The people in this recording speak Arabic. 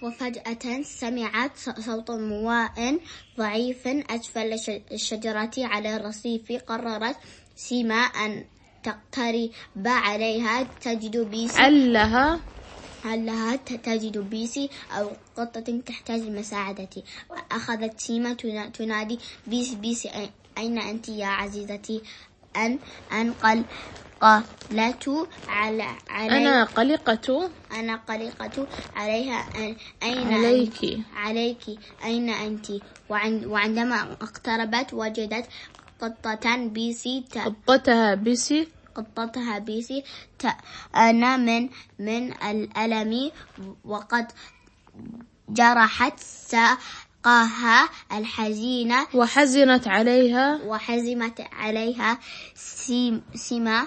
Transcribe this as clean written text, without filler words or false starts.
وفجأة سمعت صوت مواء ضعيف أسفل الشجرة على الرصيف. قررت سيما أن تقترب عليها تجد بيسي علها تجد بيسي أو قطة تحتاج مساعدتي. أخذت سيما تنادي بيسي أين أنت يا عزيزتي؟ أنا قلقت عليها عليك أين أنت؟ وعندما اقتربت وجدت قطتها بيسي أنا من الألم وقد جرحت ساقها الحزينة. وحزمت عليها سيما